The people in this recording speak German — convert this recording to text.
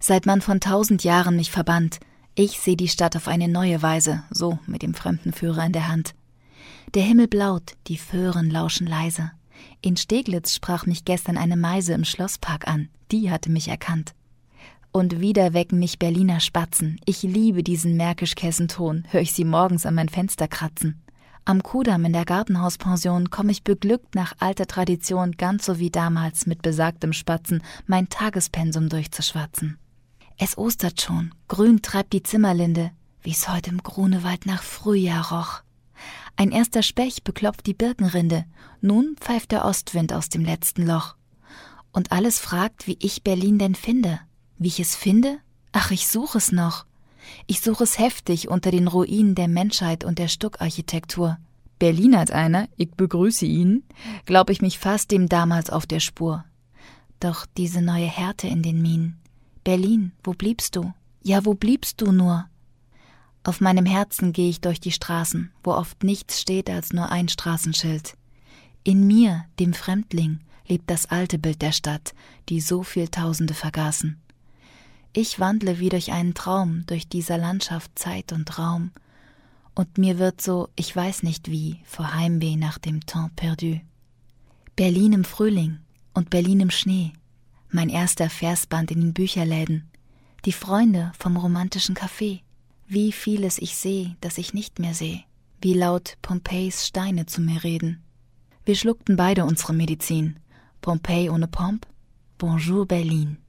Seit man von 1000 Jahren mich verbannt, ich seh die Stadt auf eine neue Weise, so mit dem Fremdenführer in der Hand. Der Himmel blaut, die Föhren lauschen leise. In Steglitz sprach mich gestern eine Meise im Schlosspark an, die hatte mich erkannt. Und wieder wecken mich Berliner Spatzen, ich liebe diesen Märkisch-Kessenton, hör ich sie morgens an mein Fenster kratzen. Am Kudamm in der Gartenhauspension komm ich beglückt nach alter Tradition, ganz so wie damals mit besagtem Spatzen, mein Tagespensum durchzuschwatzen. Es ostert schon, grün treibt die Zimmerlinde, wie's heut im Grunewald nach Frühjahr roch. Ein erster Specht beklopft die Birkenrinde, nun pfeift der Ostwind aus dem letzten Loch. Und alles fragt, wie ich Berlin denn finde. Wie ich es finde? Ach, ich such es noch. Ich such es heftig unter den Ruinen der Menschheit und der Stuckarchitektur. Berlin als einer, ich begrüße ihn, glaub ich mich fast dem damals auf der Spur. Doch diese neue Härte in den Mienen. Berlin, wo bliebst du? Ja, wo bliebst du nur? Auf meinem Herzen geh ich durch die Straßen, wo oft nichts steht als nur ein Straßenschild. In mir, dem Fremdling, lebt das alte Bild der Stadt, die so viel Tausende vergaßen. Ich wandle wie durch einen Traum, durch dieser Landschaft Zeit und Raum, und mir wird so, ich weiß nicht wie, vor Heimweh nach dem Temps perdu. Berlin im Frühling und Berlin im Schnee, mein erster Versband in den Bücherläden, die Freunde vom romantischen Café, wie vieles ich seh, das ich nicht mehr seh, wie laut Pompeis Steine zu mir reden. Wir schluckten beide unsere Medizin, Pompeii ohne Pomp, Bonjour Berlin.